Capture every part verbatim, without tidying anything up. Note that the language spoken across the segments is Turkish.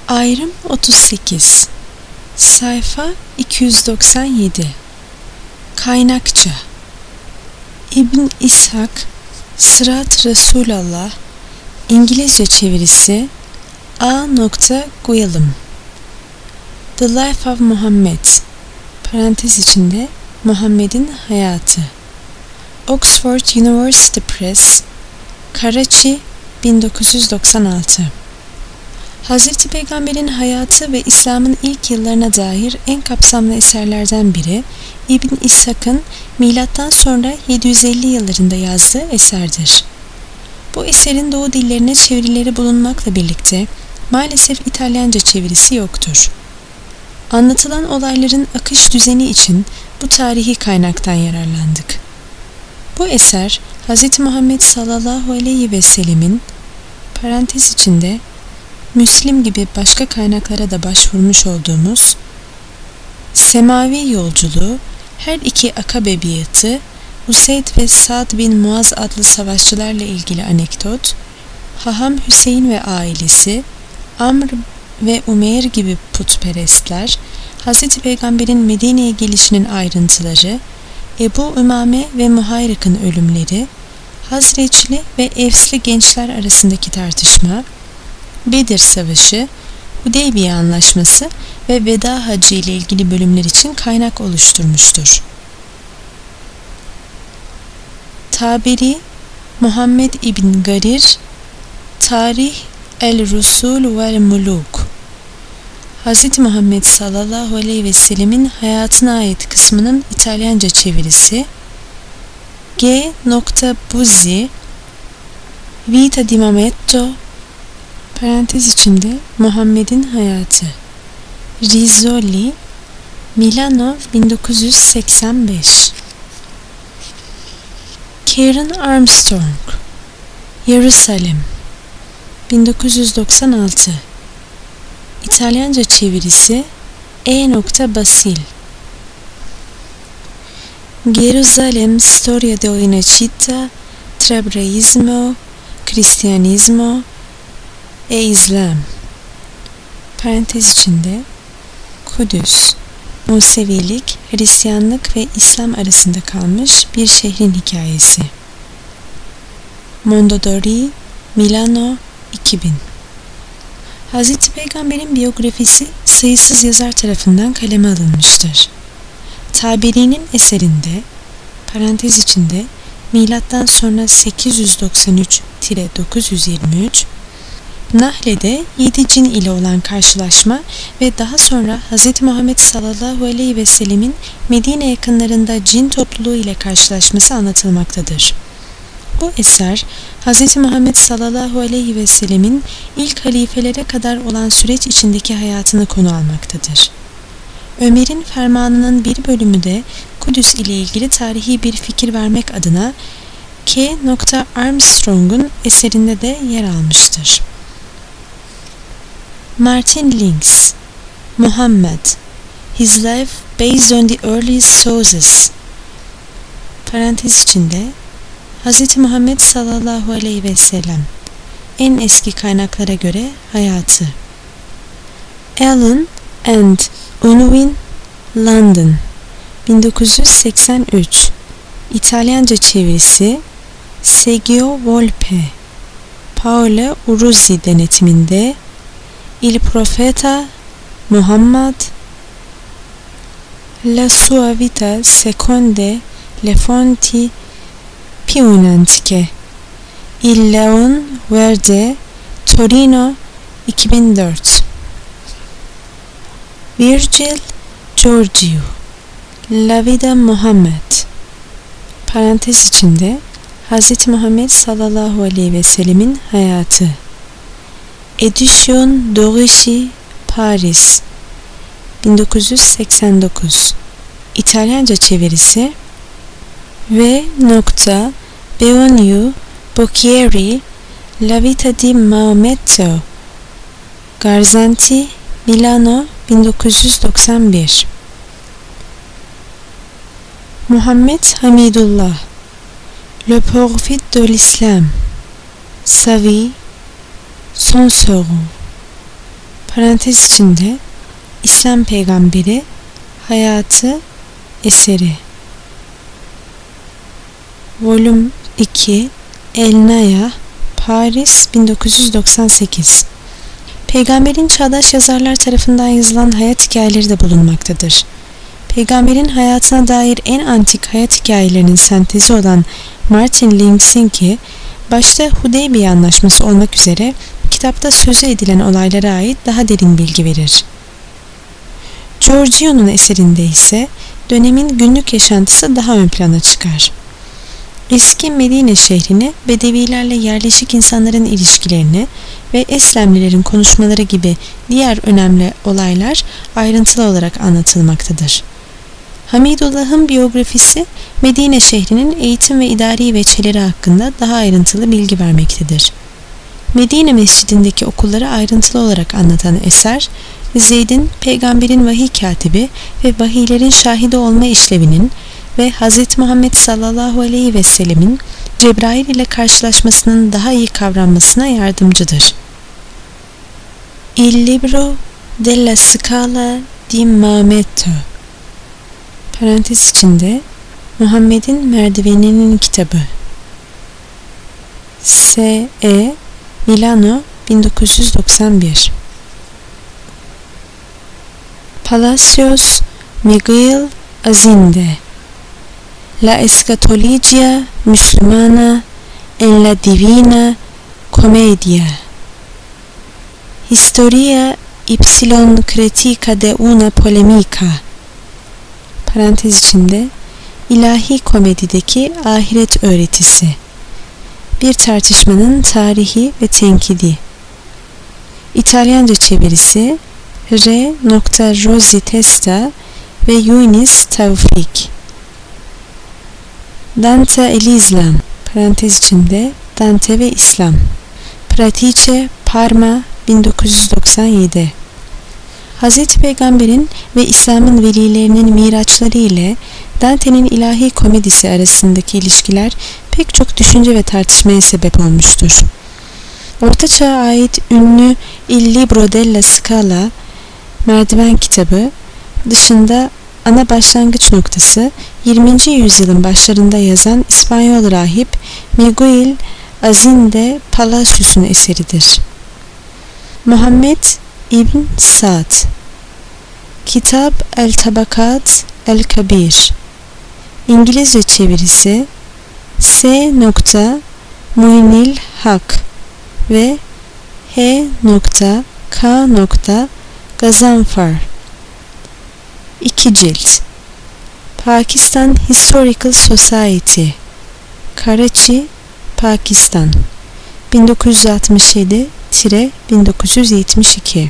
Ayrım otuz sekiz. Sayfa iki yüz doksan yedi. Kaynakça İbn İshak Sırat Resulallah, İngilizce çevirisi A. Guillam. The Life of Muhammad, parantez içinde Muhammed'in hayatı. Oxford University Press, Karachi, bin dokuz yüz doksan altı. Hazreti Peygamber'in hayatı ve İslam'ın ilk yıllarına dair en kapsamlı eserlerden biri, İbn İshak'ın milattan sonra yedi yüz elli yıllarında yazdığı eserdir. Bu eserin Doğu dillerine çevirileri bulunmakla birlikte maalesef İtalyanca çevirisi yoktur. Anlatılan olayların akış düzeni için bu tarihi kaynaktan yararlandık. Bu eser, Hz. Muhammed sallallahu aleyhi ve sellemin, parantez içinde Müslim gibi başka kaynaklara da başvurmuş olduğumuz semavi yolculuğu, her iki Akabe biatı, Useyd ve Sa'd bin Muaz adlı savaşçılarla ilgili anekdot, Haham Hüseyin ve ailesi, Amr ve Umeyr gibi putperestler, Hz. Peygamber'in Medine'ye gelişinin ayrıntıları, Ebu Ümame ve Muhayrik'in ölümleri, Hazreçli ve Evsli gençler arasındaki tartışma, Bedir Savaşı, Hudeybiye Anlaşması ve Veda Hacı ile ilgili bölümler için kaynak oluşturmuştur. Taberi, Muhammed İbn Garir, Tarih el-Rusul vel-Muluk, Hz. Muhammed sallallahu aleyhi ve sellemin hayatına ait kısmının İtalyanca çevirisi, G. Buzzi, Vita di Maometto, parantez içinde Muhammed'in hayatı, Rizzoli, Milano, bin dokuz yüz seksen beş. Karen Armstrong, Yerusalem, bin dokuz yüz doksan altı. İtalyanca çevirisi E. Basil. Gerusalem, Storia de una città tra Ebraismo, Cristianismo e İslam, parantez içinde Kudüs, Musevilik, Hristiyanlık ve İslam arasında kalmış bir şehrin hikayesi. Mondadori, Milano, iki bin. Hazreti Peygamber'in biyografisi sayısız yazar tarafından kaleme alınmıştır. Taberi'nin eserinde, parantez içinde milattan sonra sekiz yüz doksan üç dokuz yüz yirmi üç, Nahle'de yedi cin ile olan karşılaşma ve daha sonra Hz. Muhammed sallallahu aleyhi ve sellemin Medine yakınlarında cin topluluğu ile karşılaşması anlatılmaktadır. Bu eser, Hz. Muhammed sallallahu aleyhi ve sellemin ilk halifelere kadar olan süreç içindeki hayatını konu almaktadır. Ömer'in fermanının bir bölümü de Kudüs ile ilgili tarihi bir fikir vermek adına K. Armstrong'un eserinde de yer almıştır. Martin Links, Muhammad, His Life Based on the Earliest Sources, parantez içinde Hz. Muhammed sallallahu aleyhi ve sellem, en eski kaynaklara göre hayatı. Allen and Unwin, London, bin dokuz yüz seksen üç. İtalyanca çevirisi Sergio Volpe, Paolo Uruzzi denetiminde Il Profeta Muhammad, La sua vita secondo le fonti più antiche, Il Leon Verde, Torino, iki bin dört. Virgil Giorgio, La Vida Muhammed, parantez içinde Hz. Muhammed sallallahu aleyhi ve sellemin hayatı. Edition d'Origine, Paris, bin dokuz yüz seksen dokuz. İtalyanca çevirisi V. Beoniu Bocchieri, La Vita di Maometto, Garzanti, Milano, bin dokuz yüz doksan bir. Muhammed Hamidullah, Le Prophète de l'Islam, Sa vie, Son Sœur, parantez içinde İslam peygamberi hayatı eseri. Volüm iki, El Naya, Paris bin dokuz yüz doksan sekiz. Peygamberin çağdaş yazarlar tarafından yazılan hayat hikayeleri de bulunmaktadır. Peygamberin hayatına dair en antik hayat hikayelerinin sentezi olan Martin Lingsinki, başta Hudeybiye Anlaşması olmak üzere kitapta sözü edilen olaylara ait daha derin bilgi verir. Giorgio'nun eserinde ise dönemin günlük yaşantısı daha ön plana çıkar. Eski Medine şehrini, Bedevilerle yerleşik insanların ilişkilerini ve Eslemlilerin konuşmaları gibi diğer önemli olaylar ayrıntılı olarak anlatılmaktadır. Hamidullah'ın biyografisi Medine şehrinin eğitim ve idari veçeleri hakkında daha ayrıntılı bilgi vermektedir. Medine mescidindeki okulları ayrıntılı olarak anlatan eser, Zeyd'in peygamberin vahiy katibi ve vahiylerin şahidi olma işlevinin ve Hz. Muhammed sallallahu aleyhi ve sellemin Cebrail ile karşılaşmasının daha iyi kavranmasına yardımcıdır. Il libro della Scala di Maometto, parantez içinde Muhammed'in merdiveninin kitabı, S E Milano bin dokuz yüz doksan bir. Palacios Miguel Azinde, La Escatologia Müslümana en la Divina Comedia, Historia Ypsilon Critica de una Polemica, parantez içinde İlahi Komedideki Ahiret Öğretisi, bir tartışmanın tarihi ve tenkidi. İtalyanca çevirisi R. Rosi Testa ve Yunis Tevfik. Dante el İslam, parantez içinde Dante ve İslam, Pratice Parma bin dokuz yüz doksan yedi. Hazreti Peygamber'in ve İslam'ın velilerinin miraçları ile Dante'nin ilahi komedisi arasındaki ilişkiler pek çok düşünce ve tartışmaya sebep olmuştur. Orta Çağ'a ait ünlü Il Libro della Scala, merdiven kitabı dışında ana başlangıç noktası yirminci yüzyılın başlarında yazan İspanyol rahip Miguel Azinde Palacios'un eseridir. Muhammed İbn Sa'd, Kitab el-Tabakat el-Kabir, İngilizce çevirisi S. Muinil Hak ve H. K. Gazanfar, iki cilt. Pakistan Historical Society, Karachi, Pakistan, bin dokuz yüz altmış yedi - bin dokuz yüz yetmiş iki.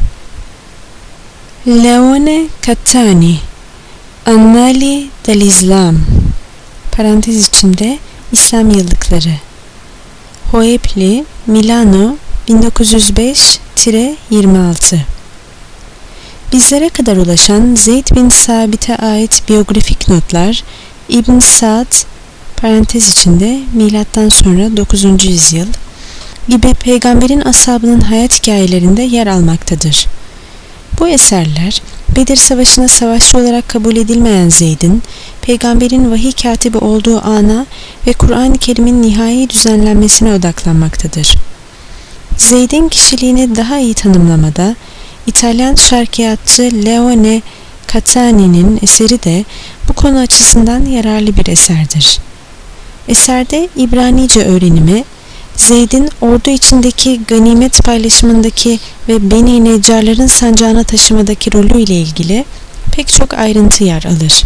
Leone Cattani, Annali dell'Islam, parantez içinde İslam Yıllıkları, Hoepli, Milano, bin dokuz yüz beş - yirmi altı. Bizlere kadar ulaşan Zeyd bin Sabit'e ait biyografik notlar İbn Sa'd, parantez içinde milattan sonra dokuzuncu yüzyıl gibi peygamberin ashabının hayat hikayelerinde yer almaktadır. Bu eserler Bedir Savaşı'na savaşçı olarak kabul edilmeyen Zeyd'in peygamberin vahiy katibi olduğu ana ve Kur'an-ı Kerim'in nihai düzenlenmesine odaklanmaktadır. Zeyd'in kişiliğini daha iyi tanımlamada İtalyan şarkiyatçı Leone Cattani'nin eseri de bu konu açısından yararlı bir eserdir. Eserde İbranice öğrenimi, Zeyd'in ordu içindeki ganimet paylaşımındaki ve Beni Neccarların sancağına taşımadaki rolü ile ilgili pek çok ayrıntı yer alır.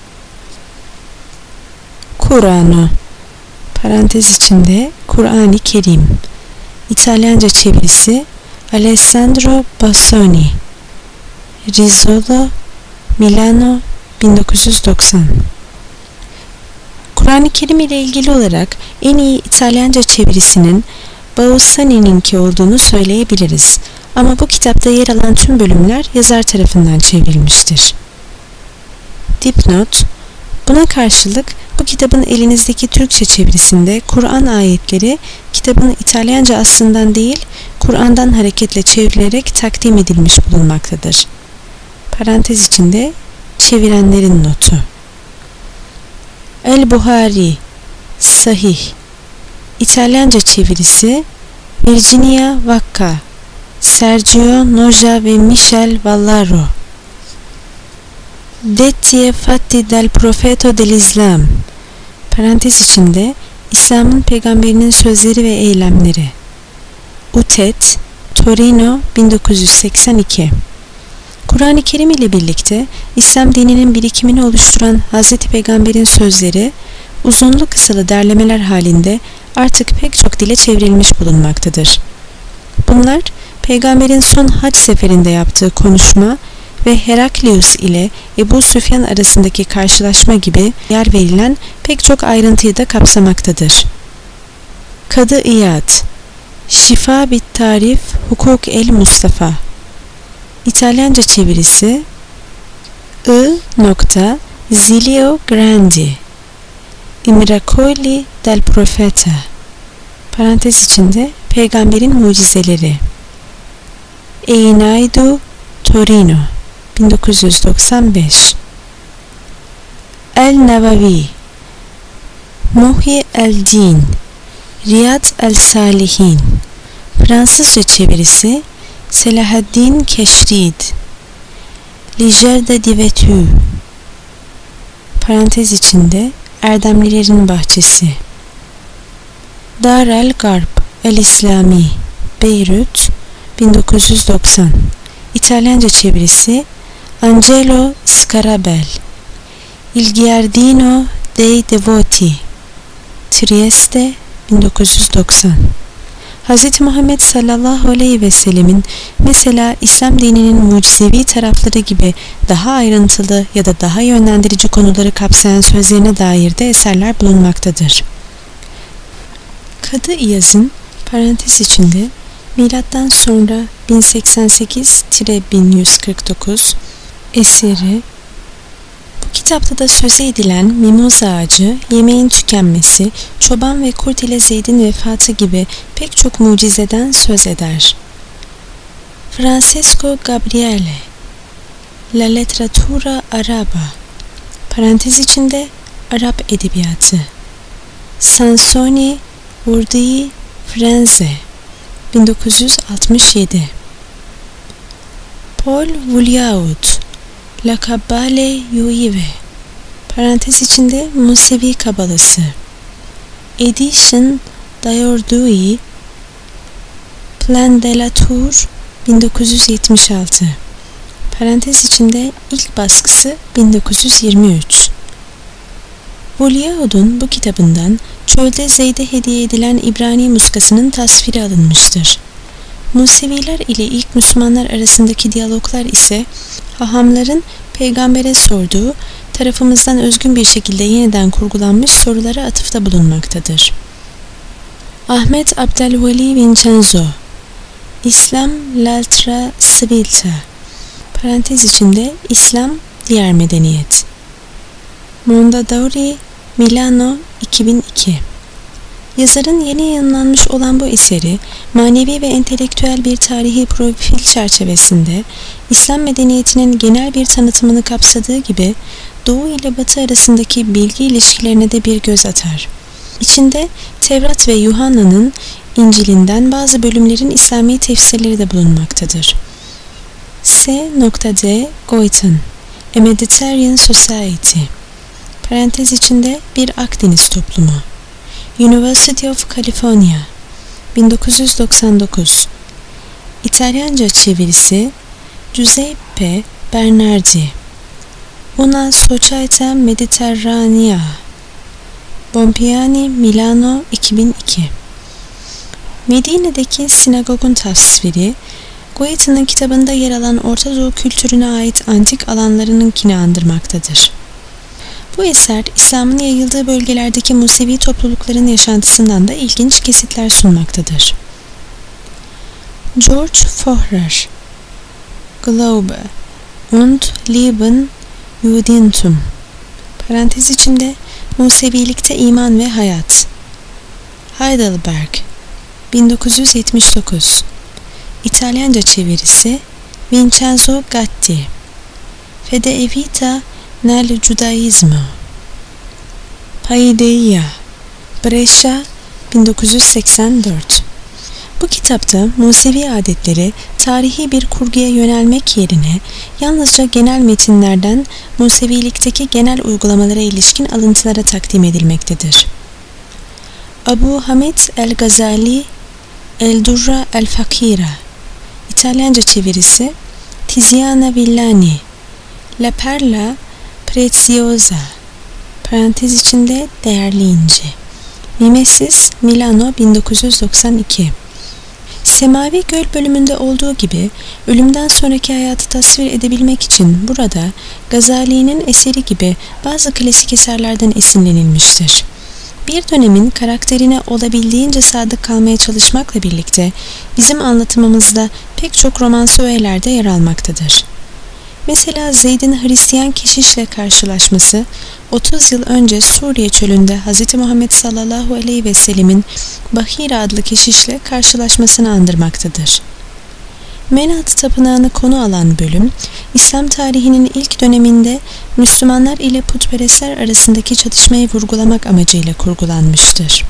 Kur'an, parantez içinde Kur'an-ı Kerim, İtalyanca çevirisi Alessandro Bassoni, Rizzolo, Milano, bin dokuz yüz doksan. Kur'an-ı Kerim ile ilgili olarak en iyi İtalyanca çevirisinin Bassoni'ninki olduğunu söyleyebiliriz. Ama bu kitapta yer alan tüm bölümler yazar tarafından çevrilmiştir. Dipnot: buna karşılık bu Bu kitabın elinizdeki Türkçe çevirisinde Kur'an ayetleri kitabın İtalyanca aslından değil, Kur'an'dan hareketle çevrilerek takdim edilmiş bulunmaktadır. Parantez içinde çevirenlerin notu. El-Buhari Sahih İtalyanca çevirisi Virginia Vacca, Sergio Noja ve Michel Vallaro. Detti fatti del profeto dell'Islam. Parantez içinde İslam'ın peygamberinin sözleri ve eylemleri. Utet, Torino bin dokuz yüz seksen iki. Kur'an-ı Kerim ile birlikte İslam dininin birikimini oluşturan Hz. Peygamber'in sözleri uzunlu kısalı derlemeler halinde artık pek çok dile çevrilmiş bulunmaktadır. Bunlar Peygamber'in son hac seferinde yaptığı konuşma ve Heraklius ile Ebu Süfyan arasındaki karşılaşma gibi yer verilen pek çok ayrıntıyı da kapsamaktadır. Kadı İyad Şifa bit Tarif Hukuk el Mustafa İtalyanca çevirisi I. Zilio Grandi I Miracoli del Profeta Parantez içinde Peygamberin mucizeleri. Einaidu Torino bin dokuz yüz doksan beş. El-Nevavi Muhyi el-Din Riyad el-Salihin Fransızca çevirisi Selahaddin Keşrid Liger Divetü Parantez içinde Erdemlilerin Bahçesi. Dar el-Garb el-İslami Beyrut bin dokuz yüz doksan İtalyanca çevirisi Angelo Scarabel Il Giardino dei Devoti Trieste bin dokuz yüz doksan. Hz. Muhammed sallallahu aleyhi ve sellemin mesela İslam dininin mucizevi tarafları gibi daha ayrıntılı ya da daha yönlendirici konuları kapsayan sözlerine dair de eserler bulunmaktadır. Kadı İyaz'ın parantez içinde milattan sonra bin seksen sekiz bin yüz kırk dokuz eseri. Bu kitapta da söze edilen mimoza ağacı, yemeğin tükenmesi, çoban ve kurt ile Zeyd'in vefatı gibi pek çok mucizeden söz eder. Francesco Gabriele La Letteratura Araba parantez içinde Arap Edebiyatı Sansoni Urdi Frenze bin dokuz yüz altmış yedi. Paul Vouliaud La Kabbale Juive parantez içinde Musevi Kabalası Edition d'Ordui Plan de la Tour bin dokuz yüz yetmiş altı parantez içinde ilk baskısı bin dokuz yüz yirmi üç. Vouliaud'un bu kitabından çölde Zeyd'e hediye edilen İbrani muskasının tasviri alınmıştır. Museviler ile ilk Müslümanlar arasındaki diyaloglar ise hahamların peygambere sorduğu, tarafımızdan özgün bir şekilde yeniden kurgulanmış sorulara atıfta bulunmaktadır. Ahmet Abdelveli Vincenzo İslam l'altra civiltà parantez içinde İslam diğer medeniyet Mondadori Milano iki bin iki. Yazarın yeni yayınlanmış olan bu eseri manevi ve entelektüel bir tarihi profil çerçevesinde İslam medeniyetinin genel bir tanıtımını kapsadığı gibi Doğu ile Batı arasındaki bilgi ilişkilerine de bir göz atar. İçinde Tevrat ve Yuhanna'nın İncil'inden bazı bölümlerin İslami tefsirleri de bulunmaktadır. S D Goitan A Mediterranean Society parantez içinde bir Akdeniz toplumu University of California bin dokuz yüz doksan dokuz. İtalyanca çevirisi Giuseppe Bernardi Una Società Mediterranea Bompiani Milano iki bin iki. Medine'deki sinagogun tasviri Goethe'nin kitabında yer alan Orta Doğu kültürüne ait antik alanlarınınkini andırmaktadır. Bu eser, İslam'ın yayıldığı bölgelerdeki Musevi toplulukların yaşantısından da ilginç kesitler sunmaktadır. George Fohrer Glaube und Leben Judentum parantez içinde Musevilikte İman ve Hayat. Heidelberg, bin dokuz yüz yetmiş dokuz. İtalyanca çevirisi Vincenzo Gatti. Fede e vita nel Giudaismo. Paideia, Brescia, bin dokuz yüz seksen dört. Bu kitapta Musevi adetleri tarihi bir kurguya yönelmek yerine yalnızca genel metinlerden Musevilikteki genel uygulamalara ilişkin alıntılara takdim edilmektedir. Abu Hamid el-Gazali El-Durra el-Fakira. İtalyanca çevirisi Tiziana Villani. La Perla Preziosa, parantez içinde değerli inci. Mimesis, Milano, bin dokuz yüz doksan iki. Semavi Göl bölümünde olduğu gibi ölümden sonraki hayatı tasvir edebilmek için burada Gazali'nin eseri gibi bazı klasik eserlerden esinlenilmiştir. Bir dönemin karakterine olabildiğince sadık kalmaya çalışmakla birlikte bizim anlatımımızda pek çok romansı öğelerde yer almaktadır. Mesela Zeyd'in Hristiyan keşişle karşılaşması, otuz yıl önce Suriye çölünde Hz. Muhammed sallallahu aleyhi ve sellemin Bahira adlı keşişle karşılaşmasını andırmaktadır. Menat Tapınağı'nı konu alan bölüm, İslam tarihinin ilk döneminde Müslümanlar ile putperestler arasındaki çatışmayı vurgulamak amacıyla kurgulanmıştır.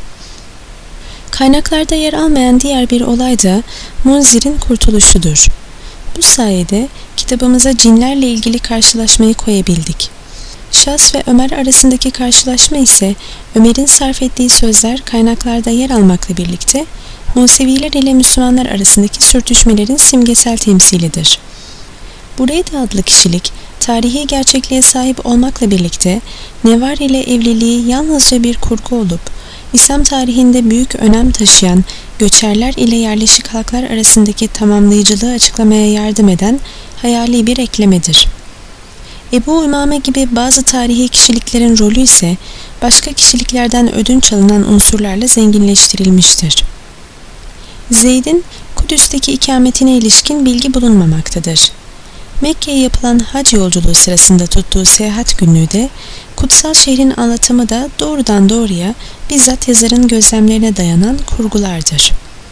Kaynaklarda yer almayan diğer bir olay da Munzir'in kurtuluşudur. Bu sayede kitabımıza cinlerle ilgili karşılaşmayı koyabildik. Şahs ve Ömer arasındaki karşılaşma ise Ömer'in sarf ettiği sözler kaynaklarda yer almakla birlikte Museviler ile Müslümanlar arasındaki sürtüşmelerin simgesel temsilidir. Bureyde adlı kişilik tarihi gerçekliğe sahip olmakla birlikte Nevar ile evliliği yalnızca bir kurgu olup İslam tarihinde büyük önem taşıyan göçerler ile yerleşik halklar arasındaki tamamlayıcılığı açıklamaya yardım eden hayali bir eklemedir. Ebu Ümame gibi bazı tarihi kişiliklerin rolü ise başka kişiliklerden ödünç alınan unsurlarla zenginleştirilmiştir. Zeyd'in Kudüs'teki ikametine ilişkin bilgi bulunmamaktadır. Mekke'ye yapılan hac yolculuğu sırasında tuttuğu seyahat günlüğü de kutsal şehrin anlatımı da doğrudan doğruya bizzat yazarın gözlemlerine dayanan kurgulardır.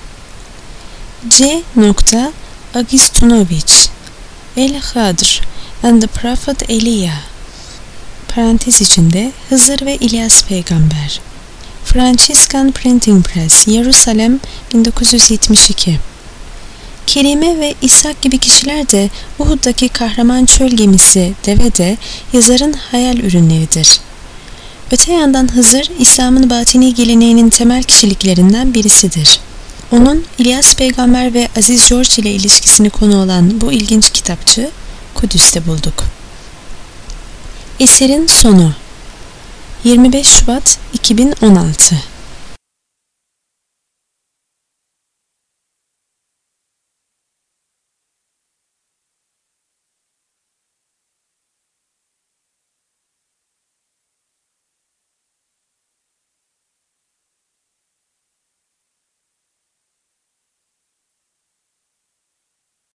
C. Agistunovic El-Hadr and the Prophet Elijah, parantez içinde Hızır ve İlyas Peygamber. Franciscan Printing Press, Yerusalem, bin dokuz yüz yetmiş iki. Kerime ve İshak gibi kişiler de Uhud'daki kahraman çöl gemisi deve de yazarın hayal ürünleridir. Öte yandan Hızır, İslam'ın batini geleneğinin temel kişiliklerinden birisidir. Onun İlyas Peygamber ve Aziz George ile ilişkisini konu olan bu ilginç kitapçı Kudüs'te bulduk. Eserin sonu yirmi beş Şubat iki bin on altı.